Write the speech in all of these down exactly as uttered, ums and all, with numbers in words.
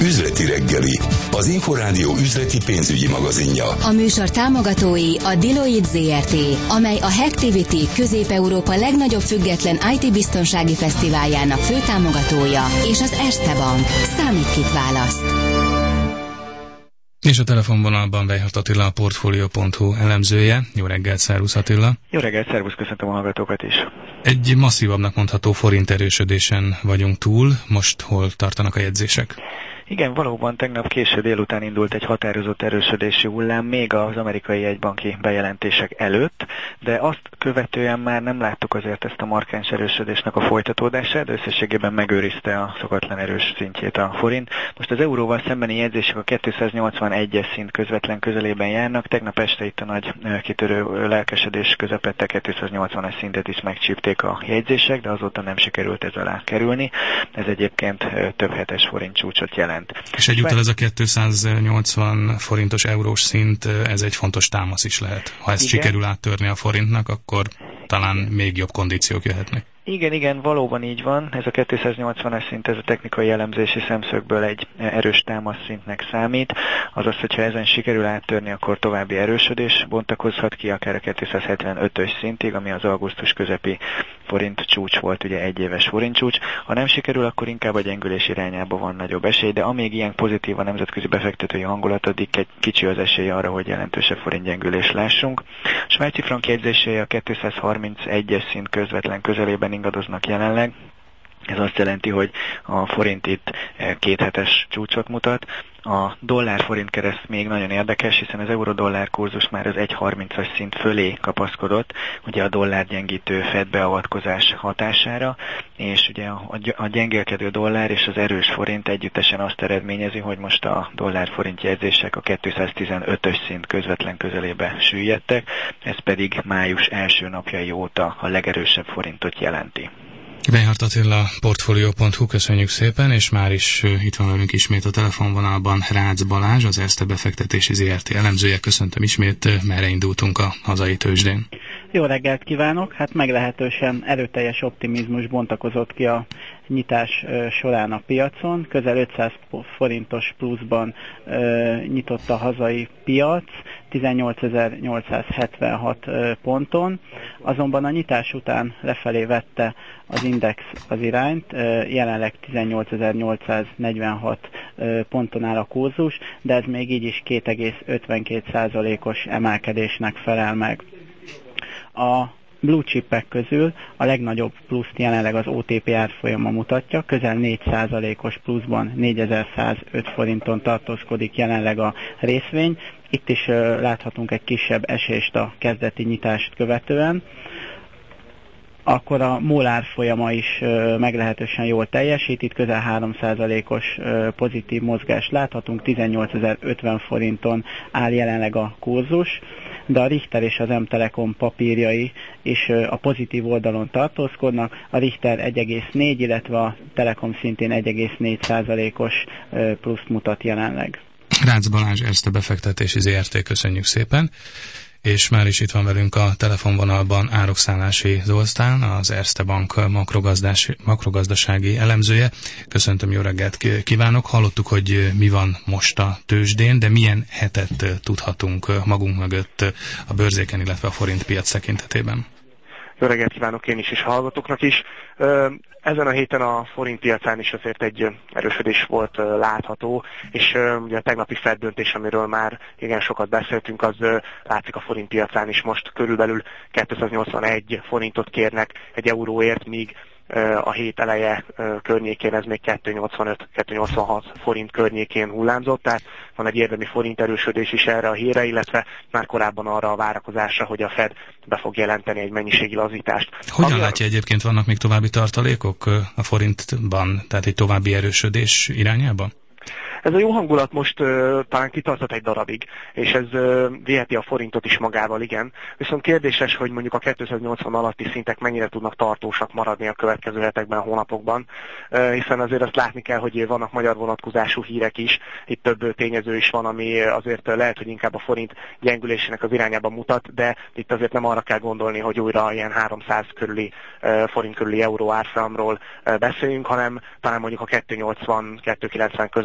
Üzleti reggeli, az Inforádió üzleti pénzügyi magazinja. A műsor támogatói a Deloitte zé er té, amely a Hacktivity Közép-Európa legnagyobb független i té biztonsági fesztiváljának főtámogatója, és az Erste Bank. Számít, kit választ. És a telefonvonalban Weihardt Attila, a Portfolio pont hu elemzője. Jó reggelt, szervusz Attila! Jó reggelt, szervusz, köszöntöm a hallgatókat is! Egy masszívabbnak mondható forint erősödésen vagyunk túl, most hol tartanak a jegyzések? Igen, valóban tegnap késő délután indult egy határozott erősödési hullám még az amerikai jegybanki bejelentések előtt, de azt követően már nem láttuk azért ezt a markáns erősödésnek a folytatódását, de összességében megőrizte a szokatlan erős szintjét a forint. Most az euróval szembeni jegyzések a kétszáznyolcvanegyes szint közvetlen közelében járnak, tegnap este itt a nagy kitörő lelkesedés közepette kétszáznyolcvanas szintet is megcsípték a jegyzések, de azóta nem sikerült ez alá kerülni. Ez egyébként több hetes forint csúcsot jelent. És egyúttal ez a kétszáznyolcvan forintos eurós szint, ez egy fontos támasz is lehet. Ha ezt igen. sikerül áttörni a forintnak, akkor talán igen. még jobb kondíciók jöhetnek. Igen, igen, valóban így van. Ez a kétszáznyolcvanas szint, ez a technikai elemzési szemszögből egy erős támaszszintnek számít. Azaz, hogyha ezen sikerül áttörni, akkor további erősödés bontakozhat ki, akár a kétszázhetvenötös szintig, ami az augusztus közepi forint csúcs volt, ugye egyéves forint csúcs. Ha nem sikerül, akkor inkább a gyengülés irányába van nagyobb esély, de amíg ilyen pozitív a nemzetközi befektetői hangulat, addig egy kicsi az esély arra, hogy jelentősebb forint gyengülést lássunk. A svájci frank jegyzései a kétszázharmincegyes szint közvetlen közelében ingadoznak jelenleg. Ez azt jelenti, hogy a forint itt kéthetes csúcsot mutat. A dollár-forint kereszt még nagyon érdekes, hiszen az euró-dollár kurzus már az egy harmincas szint fölé kapaszkodott, ugye a dollár gyengítő Fed beavatkozás hatására, és ugye a gyengélkedő dollár és az erős forint együttesen azt eredményezi, hogy most a dollár-forint jegyzések a kétszáztizenötös szint közvetlen közelébe süllyedtek, ez pedig május első napjai óta a legerősebb forintot jelenti. Weihardt Attila, Portfolio pont hu, köszönjük szépen, és már is uh, itt van velünk ismét a telefonvonalban Rácz Balázs, az Erste Befektetési zé er té elemzője. Köszöntöm ismét, uh, merre indultunk a hazai tőzsdén. Jó reggelt kívánok! Hát meglehetősen erőteljes optimizmus bontakozott ki a nyitás uh, során a piacon. Közel ötszáz forintos pluszban uh, nyitott a hazai piac, tizennyolcezer-nyolcszázhetvenhat uh, ponton, azonban a nyitás után lefelé vette az index az irányt, uh, jelenleg tizennyolcezer-nyolcszáznegyvenhat uh, ponton áll a kurzus, de ez még így is két egész ötvenkét százalékos emelkedésnek felel meg. A blue chipek közül a legnagyobb pluszt jelenleg az o té pé árfolyama mutatja, közel négy százalékos pluszban négyezer-százöt forinton tartózkodik jelenleg a részvény. Itt is uh, láthatunk egy kisebb esést a kezdeti nyitást követően. Akkor a MOL árfolyama is uh, meglehetősen jól teljesít, itt közel három százalékos uh, pozitív mozgást láthatunk, tizennyolcezer-ötven forinton áll jelenleg a kurzus, de a Richter és az M-Telekom papírjai is uh, a pozitív oldalon tartózkodnak, a Richter egy egész négy, illetve a Telekom szintén egy egész négy százalékos uh, pluszt mutat jelenleg. Rácz Balázs, Erste Befektetési zé er té, köszönjük szépen. És már is itt van velünk a telefonvonalban Árokszállási Zoltán, az Erste Bank makrogazdasági elemzője. Köszöntöm, jó reggelt kívánok! Hallottuk, hogy mi van most a tőzsdén, de milyen hetet tudhatunk magunk mögött a bőrzéken, illetve a forintpiac tekintetében? Jó reggelt kívánok én is, és hallgatóknak is. Ezen a héten a forint piacán is azért egy erősödés volt látható, és ugye a tegnapi Fed döntés, amiről már igen sokat beszéltünk, az látszik a forint piacán is. Most körülbelül kétszáznyolcvanegy forintot kérnek egy euróért, míg a hét eleje környékén ez még kétszáznyolcvanöt kétszáznyolcvanhat forint környékén hullámzott, tehát van egy érdemi forint erősödés is erre a hírre, illetve már korábban arra a várakozásra, hogy a Fed be fog jelenteni egy mennyiségi lazítást. Hogyan Ami látja egyébként, vannak még további tartalékok a forintban, tehát egy további erősödés irányában? Ez a jó hangulat most uh, talán kitartott egy darabig, és ez uh, viheti a forintot is magával, igen. Viszont kérdéses, hogy mondjuk a kétszáznyolcvan alatti szintek mennyire tudnak tartósak maradni a következő hetekben, hónapokban, uh, hiszen azért azt látni kell, hogy vannak magyar vonatkozású hírek is, itt több tényező is van, ami azért lehet, hogy inkább a forint gyengülésének az irányába mutat, de itt azért nem arra kell gondolni, hogy újra ilyen háromszáz körüli uh, forint körüli euró árfolyamról uh, beszéljünk, hanem talán mondjuk a kétszáznyolcvan-kétszázkilencven közötti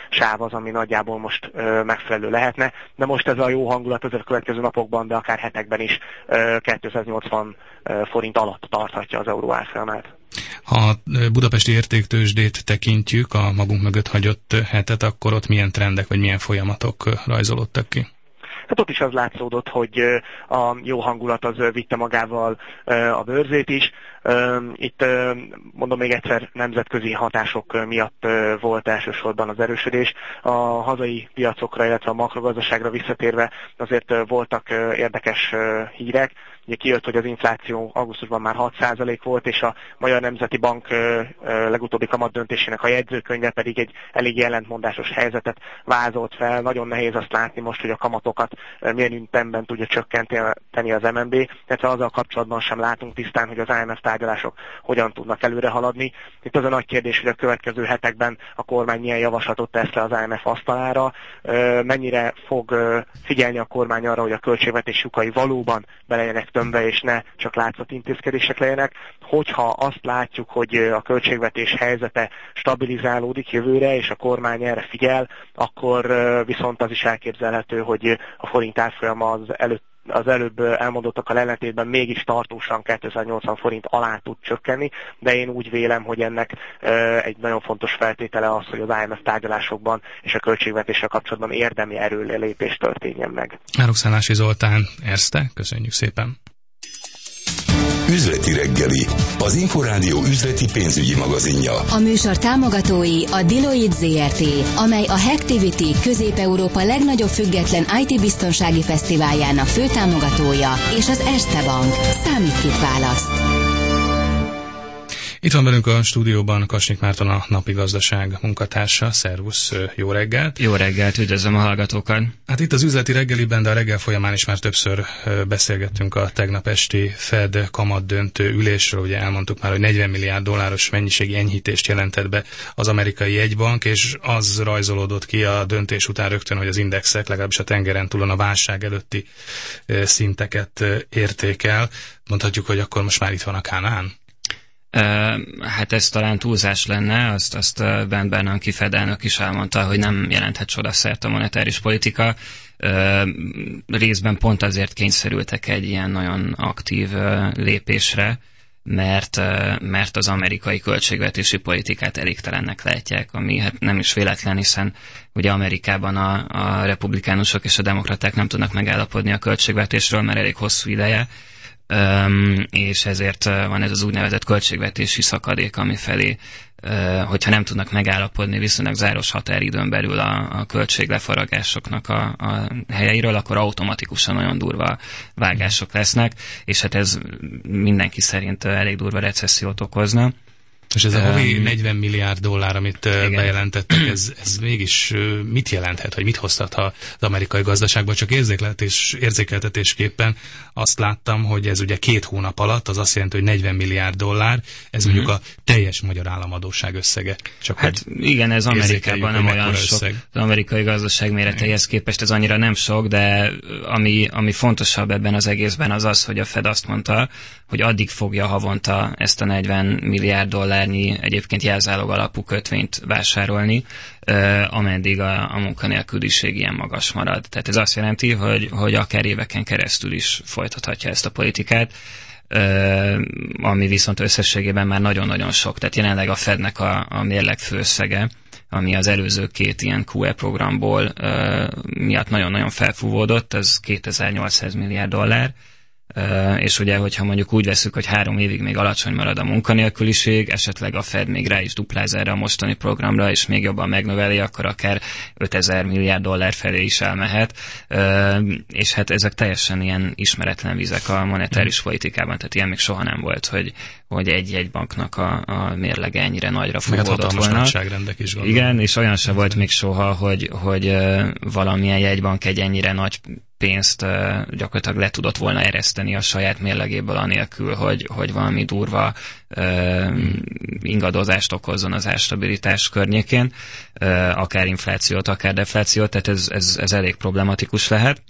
sáv az, ami nagyjából most megfelelő lehetne, de most ez a jó hangulat az a következő napokban, de akár hetekben is kétszáznyolcvan forint alatt tarthatja az euró árfolyamát. Ha a budapesti értéktőzsdét tekintjük, a magunk mögött hagyott hetet, akkor ott milyen trendek vagy milyen folyamatok rajzolódtak ki? Hát ott is az látszódott, hogy a jó hangulat az vitte magával a bőrzét is. Itt mondom még egyszer, nemzetközi hatások miatt volt elsősorban az erősödés. A hazai piacokra, illetve a makrogazdaságra visszatérve azért voltak érdekes hírek. Ugye kijött, hogy az infláció augusztusban már hat százalék volt, és a Magyar Nemzeti Bank legutóbbi kamatdöntésének a jegyzőkönyve pedig egy elég ellentmondásos helyzetet vázolt fel. Nagyon nehéz azt látni most, hogy a kamatokat milyen ütemben tudja csökkenteni az em en bé, illetve azzal kapcsolatban sem látunk tisztán, hogy az i em ef tárgyalások hogyan tudnak előre haladni. Itt az a nagy kérdés, hogy a következő hetekben a kormány milyen javaslatot tesz le az i em ef asztalára, mennyire fog figyelni a kormány arra, hogy a költségvetés lyukai valóban be legyenek tömve, és ne csak látszat intézkedések legyenek. Hogyha azt látjuk, hogy a költségvetés helyzete stabilizálódik jövőre, és a kormány erre figyel, akkor viszont az is elképzelhető, hogy a forint árfolyama az előtt az előbb elmondottakkal ellentétben mégis tartósan kétszáznyolcvan forint alá tud csökkenni, de én úgy vélem, hogy ennek egy nagyon fontos feltétele az, hogy az i em ef tárgyalásokban és a költségvetéssel kapcsolatban érdemi erőlépés történjen meg. Árokszállási Zoltán, Erste, köszönjük szépen! Üzleti reggeli, az Inforádió üzleti pénzügyi magazinja. A műsor támogatói a Deloitte zé er té, amely a Hacktivity Közép-Európa legnagyobb független i té biztonsági fesztiváljának főtámogatója, és az Erste Bank. Számít kit választ. Itt van velünk a stúdióban Kasnyik Márton, a Napi Gazdaság munkatársa. Szervusz, jó reggelt! Jó reggelt, üdvözlöm a hallgatókat! Hát itt az üzleti reggeliben, de a reggel folyamán is már többször beszélgettünk a tegnap esti Fed kamatdöntő ülésről. Ugye elmondtuk már, hogy negyven milliárd dolláros mennyiségi enyhítést jelentett be az amerikai jegybank, és az rajzolódott ki a döntés után rögtön, hogy az indexek legalábbis a tengeren túlon a válság előtti szinteket érték el. Mondhatjuk, hogy akkor most már itt van a Kánaán? Hát ez talán túlzás lenne, azt, azt Ben Bernanke Fed elnök is elmondta, hogy nem jelenthet csodaszert a monetáris politika. Részben pont azért kényszerültek egy ilyen nagyon aktív lépésre, mert, mert az amerikai költségvetési politikát elégtelennek látják, ami hát nem is véletlen, hiszen ugye Amerikában a, a republikánusok és a demokraták nem tudnak megállapodni a költségvetésről, mert elég hosszú ideje, Um, és ezért uh, van ez az úgynevezett költségvetési szakadék, ami felé, uh, hogyha nem tudnak megállapodni viszonylag záros határidőn belül a, a költséglefaragásoknak a, a helyeiről, akkor automatikusan nagyon durva vágások lesznek, és hát ez mindenki szerint uh, elég durva recessziót okozna. És ez a havi um, negyven milliárd dollár, amit igen. bejelentettek, ez, ez mégis mit jelenthet, vagy mit hoztat az amerikai gazdaságban? Csak érzékeltetés, érzékeltetésképpen azt láttam, hogy ez ugye két hónap alatt, az azt jelenti, hogy negyven milliárd dollár, ez uh-huh. mondjuk a teljes magyar államadósság összege. Csak hát igen, ez Amerikában nem olyan sok. Összeg. Az amerikai gazdaság méreteihez képest ez annyira nem sok, de ami, ami fontosabb ebben az egészben az az, hogy a Fed azt mondta, hogy addig fogja havonta ezt a negyven milliárd dollárnyi egyébként jelzálog alapú kötvényt vásárolni, uh, ameddig a, a munkanélküliség ilyen magas marad. Tehát ez azt jelenti, hogy, hogy akár éveken keresztül is folytathatja ezt a politikát, uh, ami viszont összességében már nagyon-nagyon sok. Tehát jelenleg a Fednek a, a mérleg főösszege, ami az előző két ilyen kú é programból uh, miatt nagyon-nagyon felfúvódott, ez kétezer-nyolcszáz milliárd dollár, Uh, és ugye, hogyha mondjuk úgy veszük, hogy három évig még alacsony marad a munkanélküliség, esetleg a Fed még rá is dupláz erre a mostani programra, és még jobban megnöveli, akkor akár ötezer milliárd dollár felé is elmehet, uh, és hát ezek teljesen ilyen ismeretlen vizek a monetáris politikában, tehát ilyen még soha nem volt, hogy, hogy egy-egy banknak a, a mérlege ennyire nagyra fúvódott volna. Is igen, és olyan se volt még soha, hogy, hogy uh, valamilyen jegybank egy ennyire nagy pénzt uh, gyakorlatilag le tudott volna ereszteni a saját mérlegéből anélkül, hogy, hogy valami durva uh, ingadozást okozzon az árstabilitás környékén, uh, akár inflációt, akár deflációt, tehát ez, ez, ez elég problematikus lehet.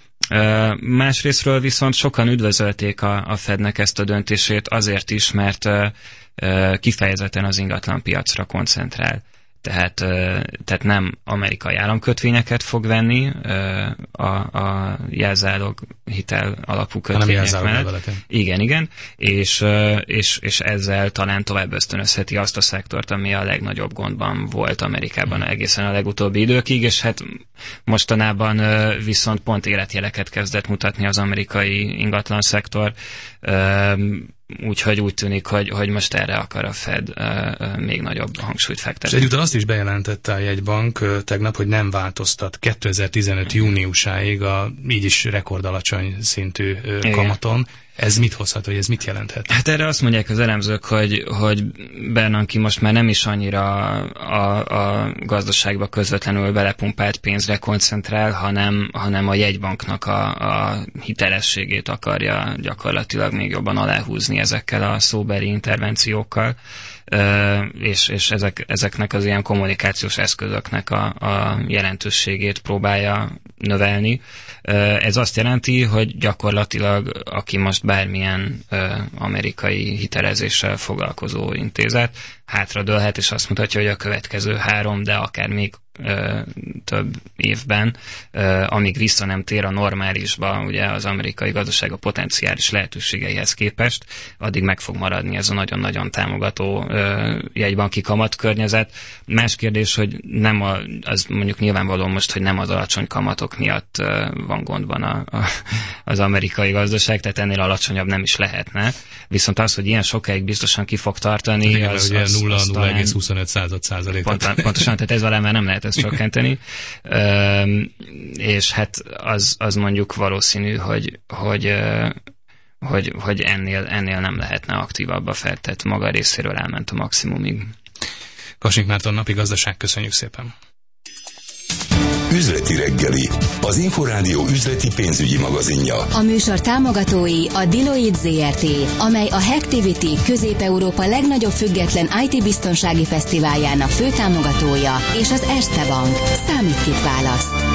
Uh, másrésztről viszont sokan üdvözölték a, a Fednek ezt a döntését azért is, mert uh, uh, kifejezetten az ingatlan piacra koncentrál. tehát, tehát nem amerikai államkötvényeket fog venni a, a jelzálog hitel alapú kötvények mellett. Igen, igen, és, és, és ezzel talán tovább ösztönözheti azt a szektort, ami a legnagyobb gondban volt Amerikában egészen a legutóbbi időkig, és hát mostanában viszont pont életjeleket kezdett mutatni az amerikai ingatlan szektor, úgyhogy úgy tűnik, hogy, hogy most erre akar a Fed uh, még nagyobb hangsúlyt fektetni. És egyúttal azt is bejelentette a jegybank uh, tegnap, hogy nem változtat kétezer-tizenöt júniusáig a így is rekordalacsony szintű uh, kamaton. Ez mit hozhat, vagy ez mit jelenthet? Hát erre azt mondják az elemzők, hogy, hogy Bernanke most már nem is annyira a, a gazdaságba közvetlenül belepumpált pénzre koncentrál, hanem, hanem a jegybanknak a, a hitelességét akarja gyakorlatilag még jobban aláhúzni ezekkel a szóbeli intervenciókkal, és, és ezek, ezeknek az ilyen kommunikációs eszközöknek a, a jelentőségét próbálja növelni. Ez azt jelenti, hogy gyakorlatilag aki most bármilyen amerikai hitelezéssel foglalkozó intézet hátradőlhet, és azt mutatja, hogy a következő három, de akár még ö, több évben, ö, amíg vissza nem tér a normálisba, ugye az amerikai gazdaság a potenciális lehetőségeihez képest, addig meg fog maradni ez a nagyon-nagyon támogató ö, jegybanki kamatkörnyezet. Más kérdés, hogy nem a, az mondjuk nyilvánvaló most, hogy nem az alacsony kamatok miatt ö, van gondban a, a, az amerikai gazdaság, tehát ennél alacsonyabb nem is lehetne. Viszont az, hogy ilyen sokáig biztosan ki fog tartani, igen, az, az, nulla nulla egész huszonöt százalék. Pont, pontosan, tehát ez alá már nem lehet ezt csökkenteni. Üm, és hát az, az mondjuk valószínű, hogy, hogy, hogy, hogy ennél, ennél nem lehetne aktívabb a Fed, tehát maga részéről elment a maximumig. Kassink Márton, napi gazdaság, köszönjük szépen. Üzleti reggeli, az Inforádió üzleti pénzügyi magazinja. A műsor támogatói a Deloitte zé er té, amely a Hacktivity Közép-Európa legnagyobb független í té biztonsági fesztiváljának főtámogatója, és az Erste Bank. Számít, kit választ.